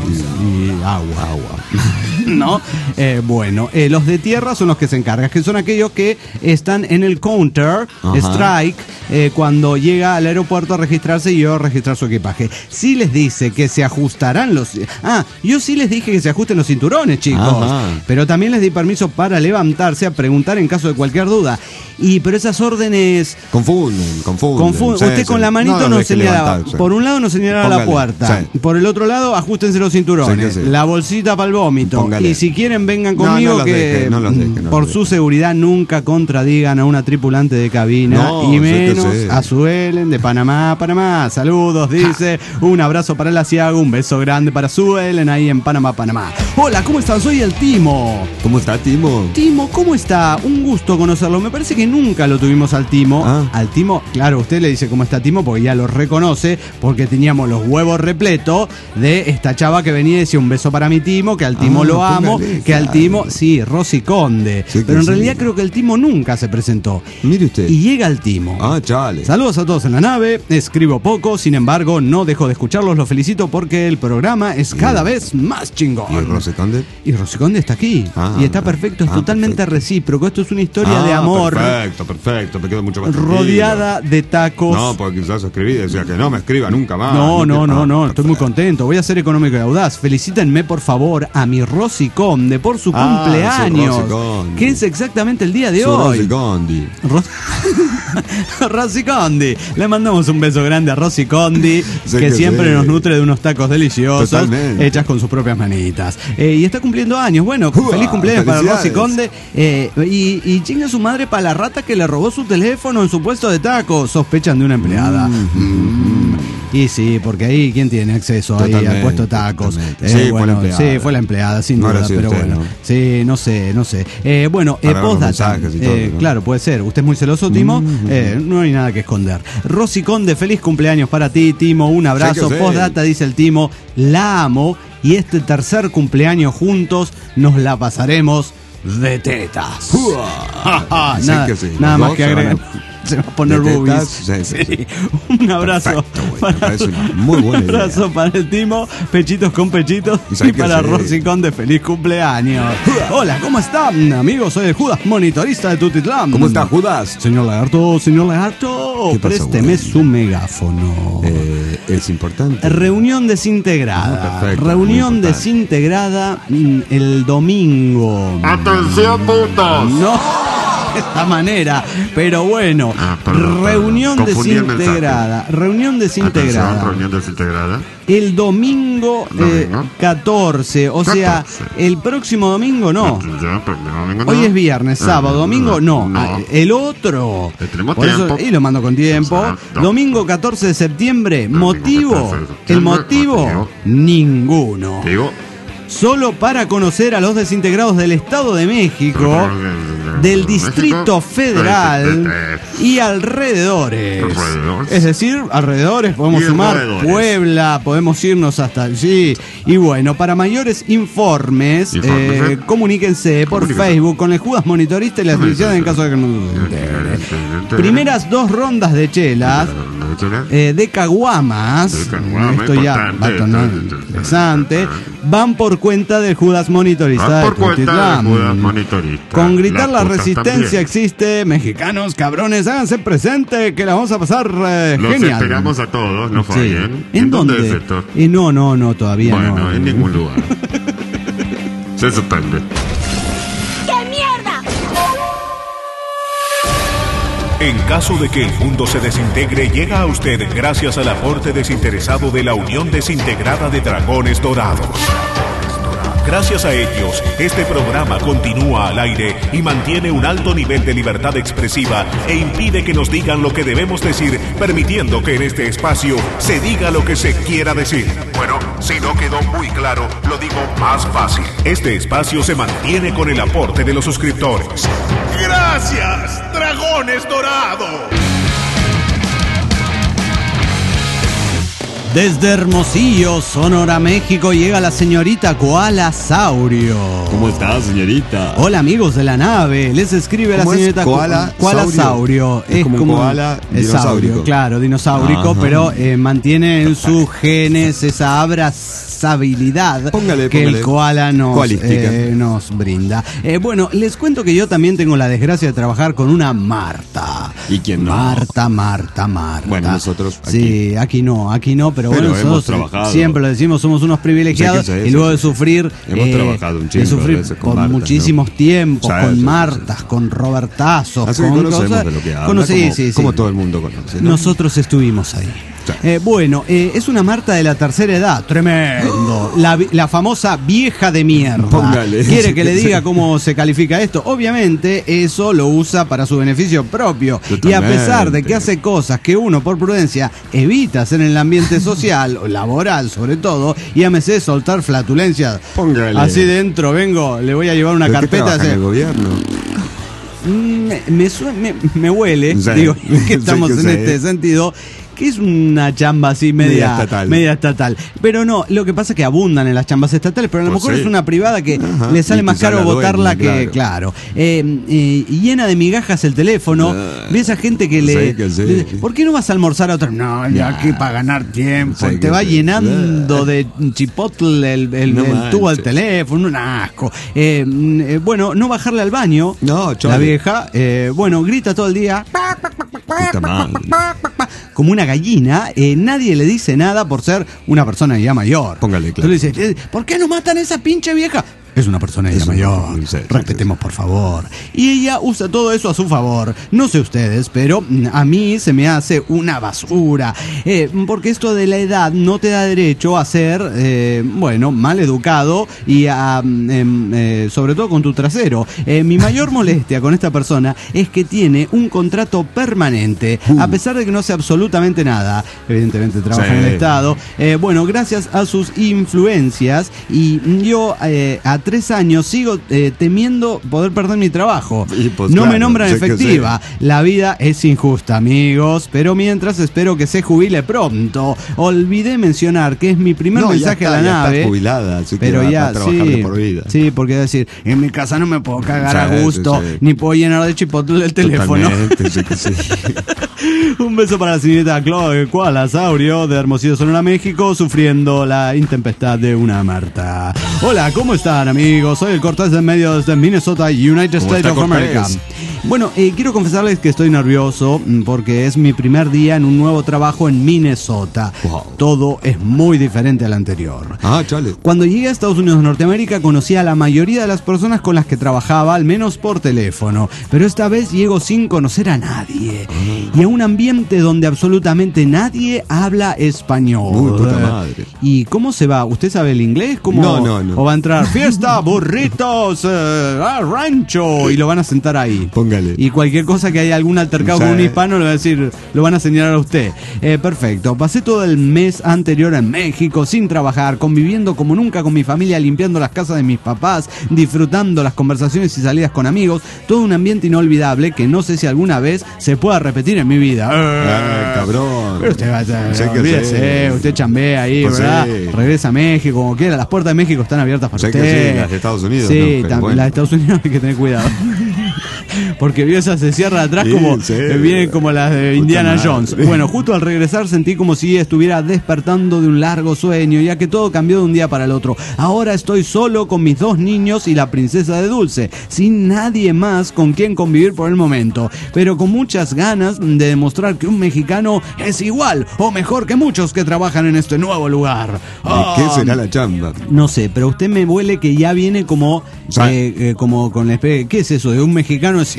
y agua. Agua. ¿No? Eh, bueno, eh, los de tierra son los que se encargan, que son aquellos que están en el counter, Ajá. strike, eh, cuando llega al aeropuerto a registrarse y yo a registrar su equipaje. Sí les dice que se ajustarán los... Ah, yo sí les dije que se ajusten los cinturones, chicos. Ajá. Pero también les di permiso para levantarse a preguntar en caso de cualquier duda. Y pero esas órdenes... Confunden, confunden. Confu- Sí, usted sí. con la manito No, nos deje señalaba. levantarse. Por un lado nos señalaba la Póngale, puerta. sí. Por el otro lado, ajustense los cinturones. Sí, que sí. La bolsita para el vómito. Póngale. Y si quieren, vengan No, conmigo no los que deje, no los deje, no los por deje. su seguridad nunca contradigan a una tripulante de cabina. No, y sí que menos sí. a Suelen de Panamá, Panamá. Saludos, dice. Un abrazo para el Asiago, un beso grande para Suelen ahí en Panamá, Panamá. Hola, ¿cómo están? Soy el Timo. ¿Cómo está, Timo? Timo, ¿cómo está? Un gusto conocerlo. Me parece que nunca lo tuvimos al Timo. Ah. Al Timo, claro, usted le dice cómo está Timo porque ya lo reconoce, porque teníamos los huevos repletos de esta chava que venía y decía un beso para mi Timo, que al Timo Ah, lo amo, póngale, que al claro. Timo, sí, Rosy Conde. Sí que Pero en sí. realidad creo que el Timo nunca se presentó. Mire usted. Y llega el Timo. Ah, chale. Saludos a todos en la nave, escribo poco, sin embargo no dejo de escucharlos, los felicito porque el programa es cada vez más chingón. ¿Y el Rosy Conde? Y Rosy Conde está aquí, Ah, y está perfecto, es ah, totalmente perfecto. recíproco, esto es una historia Ah, de amor Perfecto, perfecto. Me quedo mucho más tranquilo. rodeada de tacos. No, porque quizás escribí y decía que no me escriba nunca más. No, no, quiero- no, Ah, no, estoy muy perfecto. contento. Voy a ser económico y audaz. Felicítenme, por favor, a mi Rosy Conde por su Ah, cumpleaños, su Rosy Conde. que es exactamente el día de Su hoy. Rosy Conde. Ros- Rosy Condi. Le mandamos un beso grande a Rosy Condi, Sí que que siempre sí. nos nutre de unos tacos deliciosos, Totalmente. hechas con sus propias manitas. Eh, y está cumpliendo años. Bueno, ¡Uah! feliz cumpleaños para Felicidades. Rosy Conde. Eh, y, y chinga su madre para la rata que le robó su teléfono en su puesto de tacos. Sospechan de una empleada. Mm. Y sí, porque ahí, ¿quién tiene acceso ahí al Totalmente, puesto de tacos? totalmente. Eh, Sí, fue la bueno, empleada. sí, fue la empleada, sin No habrá duda, sido pero usted, bueno. ¿no? Sí, no sé, no sé. Eh, bueno, eh, Habrá unos postdata. mensajes y todo, Eh, ¿no? Claro, puede ser. ¿Usted es muy celoso, Timo? Eh, no hay nada que esconder. Rosy Conde, feliz cumpleaños para ti, Timo. Un abrazo. Sí que sí. Postdata, dice el Timo. La amo. Y este tercer cumpleaños juntos nos la pasaremos de tetas. Sí nada que sí. nada Los más dos que se van agregar. a- Se va a poner de boobies. tetas, sí, sí, sí. Un abrazo. Perfecto, güey, me para, parece una muy buena un abrazo idea. para el Timo, pechitos con pechitos. Y Y, sabe que para sí. Rosy Conde, feliz cumpleaños. Hola, ¿cómo están, amigos? Soy el Judas, monitorista de Tutitlán. ¿Cómo está, Judas? Señor Lagarto, señor Lagarto, ¿Qué pasó, présteme güey? su megáfono. Eh, es importante. Reunión desintegrada. Ah, perfecto, Reunión muy importante. desintegrada mm, el domingo. ¡Atención, putos! No de esta manera, pero bueno. Ah, perdón, reunión perdón. Confundí el desintegrada. Reunión desintegrada. Atención, reunión desintegrada. El domingo, eh, Domingo. catorce, o sea, catorce. el próximo domingo no. Ya, pero el domingo no. Hoy es viernes, Ah, sábado, domingo no. no. Ah, El otro. Le tenemos Por eso- tiempo. y lo mando con tiempo. Exacto. Domingo catorce de septiembre. Domingo Motivo. catorce de El septiembre, motivo. motivo. Ninguno. Digo, Solo para conocer a los desintegrados del Estado de México, del Distrito Federal y alrededores. Alrededores. Es decir, alrededores podemos Y sumar alrededores. Puebla, podemos irnos hasta allí. Y bueno, para mayores informes, Informes, eh, ¿eh? comuníquense por Comuníquense. Facebook con el Judas Monitorista y la asociación en caso de que no se entere. Primeras dos rondas de chelas. Eh, de caguamas, De caguama, esto ya importante, va a tornar esto- interesante, van por cuenta del Judas Monitorista Va de por cuenta Tutitlán. de Judas Monitorista. Con gritar la Las putas resistencia también. existe, mexicanos cabrones, háganse presente que la vamos a pasar eh, Los genial. esperamos a todos, no Sí. fallen. ¿En dónde? es esto? Y no, no, no, todavía no. Bueno, en ningún lugar. Se suspende. En caso de que el mundo se desintegre, llega a usted gracias al aporte desinteresado de la Unión Desintegrada de Dragones Dorados. Gracias a ellos, este programa continúa al aire y mantiene un alto nivel de libertad expresiva e impide que nos digan lo que debemos decir, permitiendo que en este espacio se diga lo que se quiera decir. Bueno, si no quedó muy claro, lo digo más fácil. Este espacio se mantiene con el aporte de los suscriptores. ¡Gracias, Dragones Dorados! Desde Hermosillo, Sonora, México, llega la señorita Koala Saurio. ¿Cómo está, señorita? Hola, amigos de la nave. Les escribe la señorita es? Koala, Koala Saurio. Saurio. Es, es como, como un koala dinosaurio. Claro, dinosaurico, Ajá. pero eh, mantiene en sus genes esa abrazabilidad póngale, que póngale. el koala nos, eh, nos brinda. Eh, bueno, les cuento que yo también tengo la desgracia de trabajar con una Marta. ¿Y quién no? Marta, Marta, Marta. Bueno, nosotros aquí. Sí, aquí no, aquí no, pero, pero bueno, hemos nosotros trabajado. Siempre lo decimos, somos unos privilegiados y luego de sufrir, hemos eh, trabajado un chingo de sufrir de con con Martas, muchísimos ¿no? tiempos, ¿Sabes? con Sí, Martas, sí. con Robertazos, Así con conocemos cosas. de lo que habla, Conocí, como, sí, sí. como todo el mundo conoce, ¿no? Nosotros estuvimos ahí. Sí. Eh, bueno, eh, es una Marta de la tercera edad, tremendo. La, la famosa vieja de mierda. Póngale. ¿Quiere que le diga cómo se califica esto? Obviamente, eso lo usa para su beneficio propio. Totalmente. Y a pesar de que hace cosas que uno, por prudencia, evita hacer en el ambiente social, o laboral sobre todo, y llámese soltar flatulencias. Póngale. Así dentro, vengo, le voy a llevar una ¿De carpeta. qué trabaja en el gobierno? Me, me, me, me huele, sí. digo, que estamos sí, que en sí. este sentido, que es una chamba así media, media estatal. media estatal. Pero no, lo que pasa es que abundan en las chambas estatales, pero a lo Pues mejor sí. es una privada que Ajá. le sale Y más quizá caro la votarla dueña, que, claro. Eh, eh, llena de migajas el teléfono, Ah. ve esa gente que le, Sí, que sí. le- ¿por qué no vas a almorzar a otro? No, ya Nah. aquí para ganar tiempo. Sí, Te que va sí. llenando Ah. de chipotle el, el, No el tubo al manches. teléfono, un asco. Eh, eh, bueno, no bajarle al baño. No, La chole. vieja, eh, bueno, grita todo el día. Puta madre. Como una gallina, eh, nadie le dice nada por ser una persona ya mayor. Póngale, claro. Tú le dices, eh, ¿por qué no matan a esa pinche vieja? Es una persona ya Es un- mayor. sí, sí, Respetemos, por favor. Y ella usa todo eso a su favor. No sé ustedes, pero mm, a mí se me hace una basura. Eh, porque esto de la edad no te da derecho a ser, eh, bueno, mal educado y a, mm, em, eh, sobre todo con tu trasero. Eh, mi mayor molestia con esta persona es que tiene un contrato permanente, Uh. a pesar de que no hace absolutamente nada. Evidentemente trabaja Sí. en el Estado. Eh, bueno, gracias a sus influencias y yo eh, a tres años sigo eh, temiendo poder perder mi trabajo. Y pues, no claro, me nombran sé que efectiva. La vida es injusta, amigos, pero mientras espero que se jubile pronto. Olvidé mencionar que es mi primer No, ya mensaje está, a la ya nave. está jubilada, así que pero va- ya, va a trabajar sí, de por vida. sí, porque decir, en mi casa no me puedo cagar Sí, a gusto, sí, sí. ni puedo llenar de chipotle el teléfono. Totalmente, sí que sí. Un beso para la señorita Chloe Koala Saurio de Hermosillo, Sonora, México, sufriendo la intempestad de una Marta. Hola, ¿cómo están, amigos? Soy el Cortés de medio desde Minnesota, United ¿Cómo States está, of Cortés? America. Bueno, eh, quiero confesarles que estoy nervioso mm, porque es mi primer día en un nuevo trabajo en Minnesota. Wow. Todo es muy diferente al anterior. Ah, chale. Cuando llegué a Estados Unidos de Norteamérica conocí a la mayoría de las personas con las que trabajaba, al menos por teléfono. Pero esta vez llego sin conocer a nadie. Y a un ambiente donde absolutamente nadie habla español. Uy, puta madre. ¿Y cómo se va? ¿Usted sabe el inglés? ¿Cómo? No, no, no. ¿O va a entrar fiesta, burritos, eh, ah, rancho? Y lo van a sentar ahí. Póngale. Y cualquier cosa que haya algún altercado Sí. con un hispano, le va a decir, lo van a señalar a usted. Eh, perfecto. Pasé todo el mes anterior en México sin trabajar, conviviendo como nunca con mi familia, limpiando las casas de mis papás, disfrutando las conversaciones y salidas con amigos. Todo un ambiente inolvidable que no sé si alguna vez se pueda repetir en mi vida. Ah, cabrón. Pero usted va a Sé que olvídese, sí. usted chambea ahí, Pues ¿verdad? sí. Regresa a México, como quiera. Las puertas de México están abiertas para Sé que usted. sí, las de Estados Unidos, Sí, ¿no? Pero tam- bueno. las de Estados Unidos hay que tener cuidado. Porque vio esas se cierra atrás Sí, como sí. eh, vienen como las de Puta Indiana madre. Jones. Bueno, justo al regresar sentí como si estuviera despertando de un largo sueño, ya que todo cambió de un día para el otro. Ahora estoy solo con mis dos niños y la princesa de Dulce, sin nadie más con quien convivir por el momento, pero con muchas ganas de demostrar que un mexicano es igual o mejor que muchos que trabajan en este nuevo lugar. ¿Y qué Ah, será la chamba? no sé, pero usted me huele que ya viene como, Sí. eh, eh, como con la espe- ¿qué es eso? De un mexicano es igual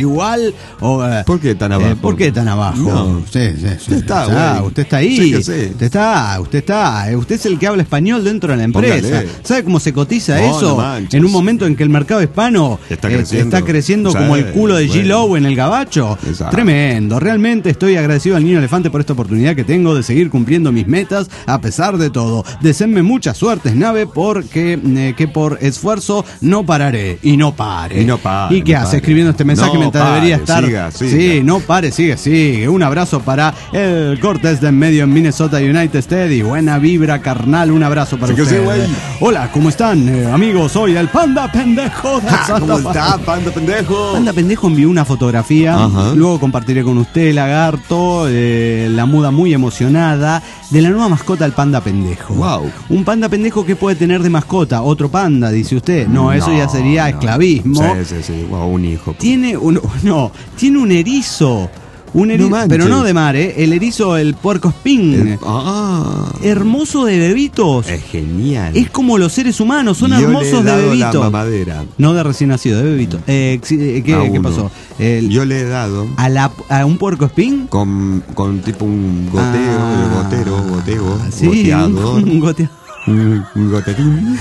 igual? O, eh, ¿Por qué tan abajo? Eh, ¿Por qué tan abajo? No. Sí, sí, sí. Usted está, Ah, güey. usted está ahí. Sí que sí. Usted está, usted está. Eh, Usted es el que habla español dentro de la empresa. Póngale. ¿Sabe cómo se cotiza No, eso? no manches. En un momento en que el mercado hispano Está eh, creciendo. está creciendo Sí, como el culo de bueno. G-Lo en el gabacho. Exacto. Tremendo. Realmente estoy agradecido al Niño Elefante por esta oportunidad que tengo de seguir cumpliendo mis metas a pesar de todo. Deseenme mucha suerte, nave, porque eh, que por esfuerzo no pararé. Y no pare. Y no pare, ¿Y qué no hace pare. escribiendo este mensaje No mientras pare, debería estar? siga, siga. Sí, no pare, sigue, sigue. Un abrazo para el Cortés de en medio en Minnesota, United States. Y buena vibra, carnal. Un abrazo para Sí que usted. sí, güey. Hola, ¿cómo están, eh, amigos? Soy el Panda Pendejo de Ah, ¿Cómo Santa está, Fe. panda pendejo? Panda Pendejo envió una fotografía, Ajá. luego compartiré con usted, Lagarto, eh, la muda muy emocionada, de la nueva mascota del Panda Pendejo. Wow. Un panda pendejo que puede tener de mascota, otro panda, dice usted. No, eso ya sería no. esclavismo. Sí, sí, sí. Wow, un hijo. Tiene un, no, tiene un erizo. Un erizo, No manches. pero no de mar, ¿eh? El erizo, el puerco espín. El- ah, Hermoso de bebitos. es genial. Es como los seres humanos, son Yo le he hermosos de dado la bebitos. mamadera No de recién nacido, de bebito. Eh, sí, eh, ¿qué, a ¿qué uno. pasó? El- Yo le he dado a, la, ¿A un puerco espín? con, con tipo un goteo, Ah, gotero, goteo, sí, goteador, un, un goteo. un, un goterín.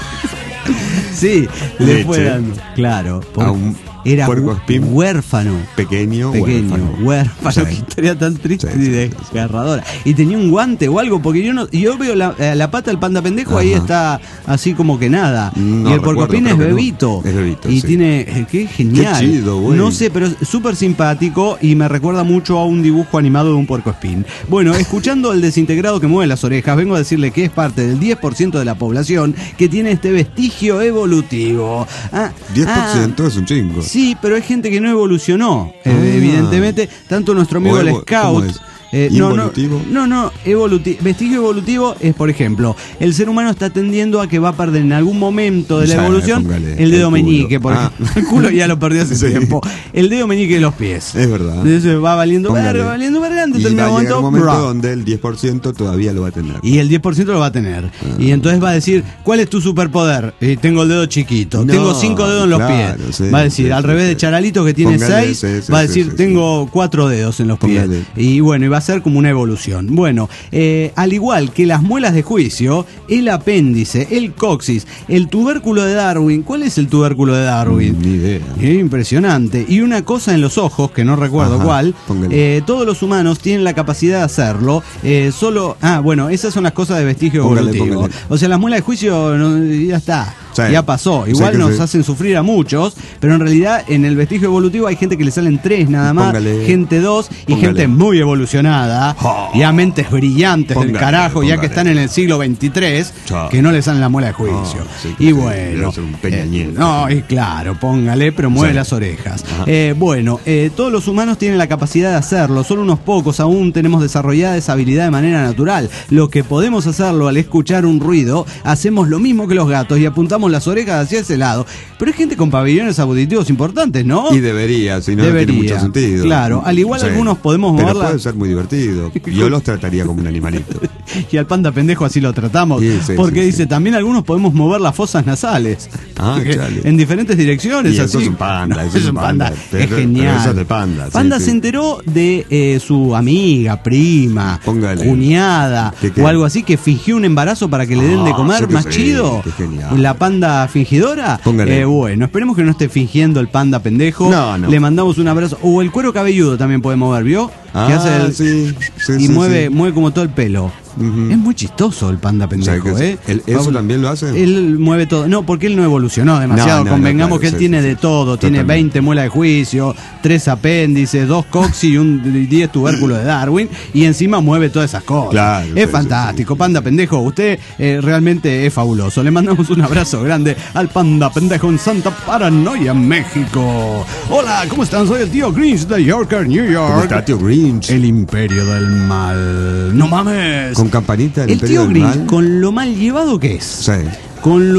Sí, le Leche. fue dando. Claro, por- A un era puerco hu- espín. huérfano. Pequeño, Pequeño, huérfano. huérfano, Sí. qué historia tan triste Sí, y sí, desgarradora. Y tenía un guante o algo, porque yo no, yo veo la, eh, la pata del panda pendejo, ahí Ajá. está así como que nada. No y el puercoespín es recuerdo, creo que no. bebito. Es bebito, Y sí. tiene, eh, qué genial. Qué chido, güey. No sé, pero es súper simpático y me recuerda mucho a un dibujo animado de un puercoespín. Bueno, escuchando al desintegrado que mueve las orejas, vengo a decirle que es parte del diez por ciento de la población que tiene este vestigio evolutivo. Ah, diez por ah, ciento es un chingo. Sí, pero hay gente que no evolucionó, eh, Ah. evidentemente, tanto nuestro amigo O el evo- Scout. ¿cómo es? eh, no, no, ¿Involutivo? no, no, evoluti- vestigio evolutivo es, por ejemplo, el ser humano está tendiendo a que va a perder en algún momento de la Ya, evolución póngale, el dedo el culo. meñique, por Ah. ejemplo. El culo ya lo perdió hace Sí. tiempo. El dedo meñique de los pies. Es verdad. Entonces va valiendo Póngale. verga, valiendo verga, en Y va a determinado llegar un momento. momento ¡bra! donde el diez por ciento todavía lo va a tener. Y el diez por ciento lo va a tener. Ah. Y entonces va a decir, ¿cuál es tu superpoder? Y tengo el dedo chiquito, No, tengo cinco dedos en los claro, pies. sí, va a decir, sí, al sí, revés sí. de Charalito que tiene Póngale, seis, sí, sí, va a sí, decir, sí, sí. tengo cuatro dedos en los pies. Póngale. Y bueno, y va a ser como una evolución. Bueno, eh, al igual que las muelas de juicio, el apéndice, el coxis, el tubérculo de Darwin. ¿Cuál es el tubérculo de Darwin? Ni idea. Es impresionante. Y una cosa en los ojos, que no recuerdo Ajá, cuál, póngale. eh, todos los humanos tienen la capacidad de hacerlo. eh, solo. Ah, bueno, esas son las cosas de vestigio Póngale, evolutivo. póngale. O sea, las muelas de juicio no, ya está. Sí. Ya pasó. Sí Igual que nos sí. hacen sufrir a muchos, pero en realidad en el vestigio evolutivo hay gente que le salen tres nada más, Póngale. gente dos y Póngale. gente muy evolucionada. Oh. Y a mentes brillantes del Póngale, carajo, ya que póngale. están en el siglo veintitrés, Chao. que no le salen la muela de juicio. Oh, sí que y sí, bueno. debe ser un Peña eh, Nieto. no, y claro, póngale, pero mueve Sí. las orejas. Ajá. Eh, bueno, eh, todos los humanos tienen la capacidad de hacerlo, solo unos pocos aún tenemos desarrollada esa habilidad de manera natural. Lo que podemos hacerlo al escuchar un ruido, hacemos lo mismo que los gatos y apuntamos las orejas hacia ese lado. Pero hay gente con pabellones auditivos importantes, ¿no? Y debería, si no, no Debería. tiene mucho sentido. Claro, al igual algunos podemos Pero moverla- puede ser muy divertido. Yo los trataría como un animalito. Y al panda pendejo así lo tratamos. Sí, sí, porque sí, dice, sí. también algunos podemos mover las fosas nasales. Ah, Porque chale. en diferentes direcciones. Y eso así. es un panda, No, eso es un panda. Pero- es genial. pero eso es de panda, sí, Panda sí. se enteró de eh, su amiga, prima, Póngale. cuñada ¿Qué, qué? o algo así que fingió un embarazo para que le den de Ah, comer yo qué más sé, chido. qué genial. La panda fingidora. Póngale. Eh, bueno, esperemos que no esté fingiendo el panda pendejo. No, no. Le mandamos un abrazo. O el cuero cabelludo también puede mover, ¿vio? que Ah, hace el, sí, sí, y sí, mueve, sí. mueve como todo el pelo. Ujú. Es muy chistoso el panda pendejo, ¿Sabe que ¿eh? sí? ¿Él- eso Pablo- también lo hace? Él mueve todo. No, porque él no evolucionó demasiado. No, no, Convengamos no, claro, que él sí, tiene sí, de sí. todo. Tiene Totalmente. veinte muelas de juicio, tres apéndices, dos coxis y un diez tubérculos de Darwin. Y encima mueve todas esas cosas. Claro, es sí, fantástico. sí, sí. Panda pendejo, usted eh, realmente es fabuloso. Le mandamos un abrazo grande al panda pendejo en Santa Paranoia, México. Hola, ¿cómo están? Soy el tío Grinch de Yorker, New York. ¿Cómo está, tío Grinch? El imperio del mal. ¡No mames! Con campanita del El Imperio tío del Grinch, Mal. con lo mal llevado que es, Sí. con lo ap-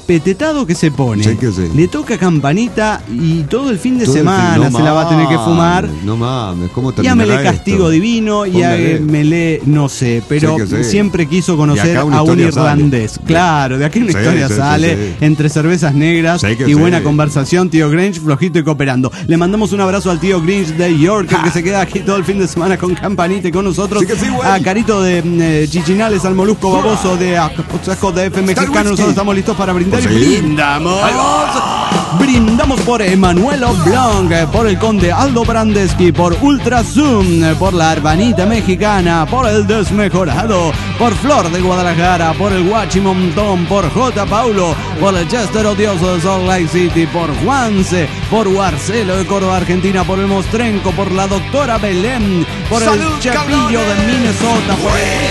despetetado que se pone. Sí que sí. Le toca Campanita y todo el fin de Todo el semana fin- no se la va a tener que fumar. mames, No mames, ¿cómo Y terminará Amele Castigo esto? Divino y Póngale. Amele no sé, pero Sí que sí. siempre quiso De conocer acá una a un historia irlandés. sale. Claro, de aquí una Sí, historia sí, sí, sale sí. entre cervezas negras Sí que y sí. buena conversación, tío Grinch, flojito y cooperando. Le mandamos un abrazo al tío Grinch de York, que se queda aquí todo el fin de semana con Campanita y con nosotros. Sí que sí, güey. A Carito de eh, Chichinales, al Molusco Baboso de Acosco de F Mexicano. Nosotros estamos listos para brindar Pues y sí. brindamos. Brindamos por Emanuelo Blanc, eh, por el Conde Aldo Brandeski, por Ultra Zoom, eh, por la Hermanita Mexicana, por el Desmejorado, por Flor de Guadalajara, por el Guachimontón, por J. Paulo, por el Chester Odioso de Salt Lake City, por Juanse, por Guarcelo de Córdoba, Argentina, por el Mostrenco, por la Doctora Belén, por el Chapillo de Minnesota, por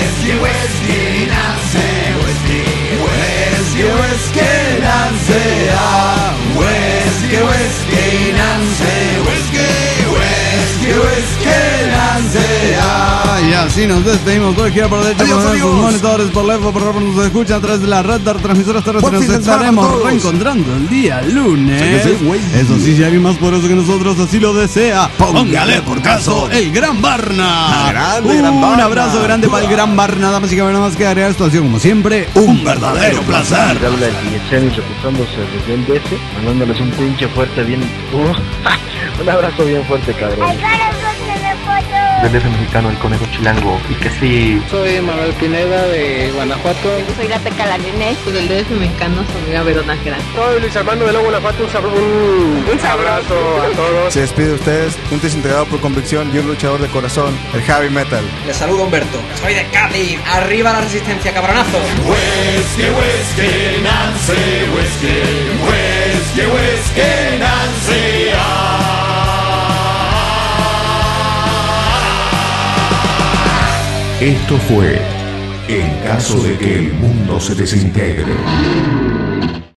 y así nos despedimos por izquierda, por derecha, Adiós, por nuestros amigos. monitores, por left, por right, nos escuchan a través de la red de transmisoras terrestres. Buen fin Nos de semana estaremos para todos. reencontrando el día lunes. Sí que sí, güey. Eso sí, si alguien más poderoso que nosotros así lo desea, Póngale por caso. el Gran Barna. Grande, Un Gran Barna. abrazo grande para el Gran Barna. Damas y caballeros, más que agregar esto ha sido como siempre un verdadero placer. Habla el Guillechenis reportándose desde el D F, mandándoles un pinche fuerte bien... Uh, un abrazo bien fuerte, cabrón. Del D F mexicano, el conejo chilango, y que sí... Soy Manuel Pineda de Guanajuato. Soy la Teca Larinés, del D F mexicano, soy Verona Gerard. Soy Luis Armando de Lobo Guanajuato, un, sabro- un, un abrazo a todos. Se despide de ustedes, un desintegrado por convicción y un luchador de corazón, el Heavy Metal. Les saludo Humberto, soy de Cádiz, arriba la resistencia, cabronazo. Whisky, whisky, Nancy, whisky, whisky, whisky, Nancy. Esto fue En caso de que el mundo se desintegre.